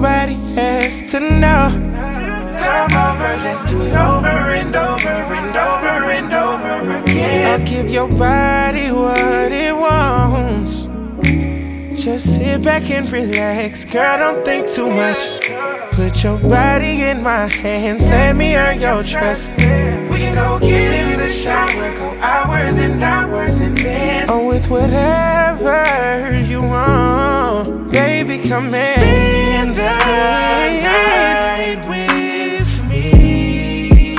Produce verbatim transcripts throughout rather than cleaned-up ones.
Nobody has to know. Come over, let's do it over and over and over and over again. I'll give your body what it wants. Just sit back and relax, girl, don't think too much. Put your body in my hands, let me earn your trust. We can go get in the shower, go hours and hours and then oh, with whatever you want. Baby, come in, spend the night with me.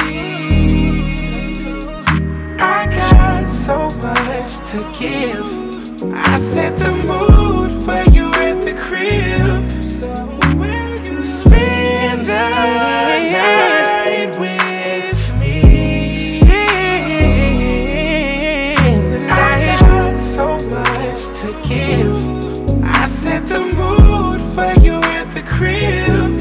I got so much to give. I set the mood for you at the crib. So will you spend the night with me? Spend the night. I got so much to give. I set the mood for you at the crib.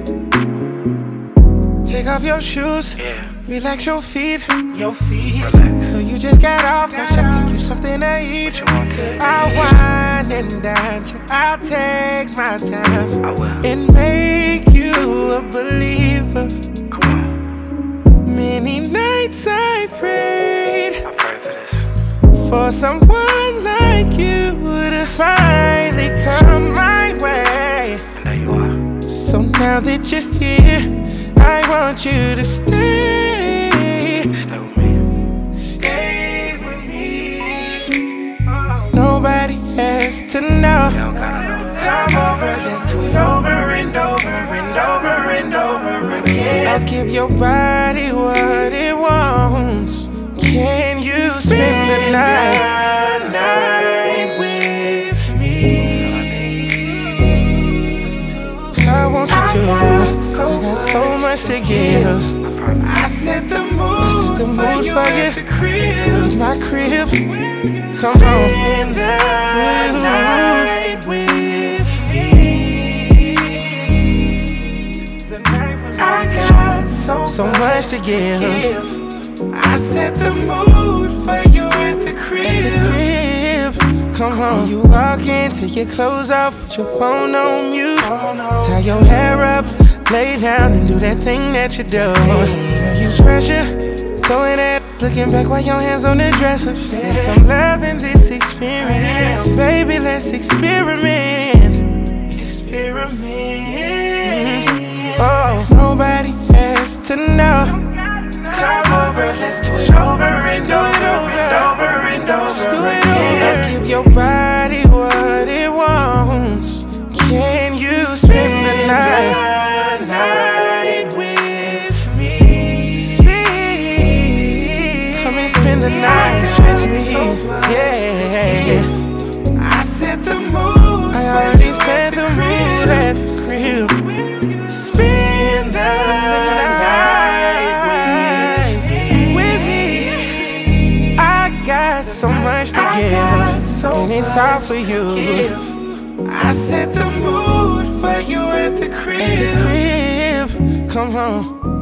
Take off your shoes, yeah. Relax your feet, your feet. So you just got off, my chef cook you something to eat. I'll wine and dine you, I'll take my time I will. And make you a believer. Come on. Many nights I prayed, I pray for this, for someone like you to finally come my way. And there you are. So now that you're here, I want you to stay. Stay with me. Stay with me. Oh. Nobody has to know. Come over, let's do it over and over and over and over again. I'll give your body what it wants. Can you spend the night, night with me? So I want you to. I got so much to give. I set the mood, the mood for you at the crib. My crib. Come on. Spend the night with me. I got so, so much to give. I set the mood for you at the crib. Come on. You walk in, take your clothes off, put your phone on mute. Tie your hair up, lay down and do that thing that you do. Girl, you pressure, throwing that, looking back while your hands on the dresser. There's some love in this experience. Baby, let's experiment. Experiment. Mm-hmm. Oh, nobody has to know. Come over, let's do it over and over and over and over again. I'll give your body what it wants. Can you spend the night, night with me? Come and spend the night with me. Yeah. I set the mood. I already set the mood at the crib. Spend the night with me. I got so much to give, and it's all for you. I set the mood for you at the crib. At the crib. Come on.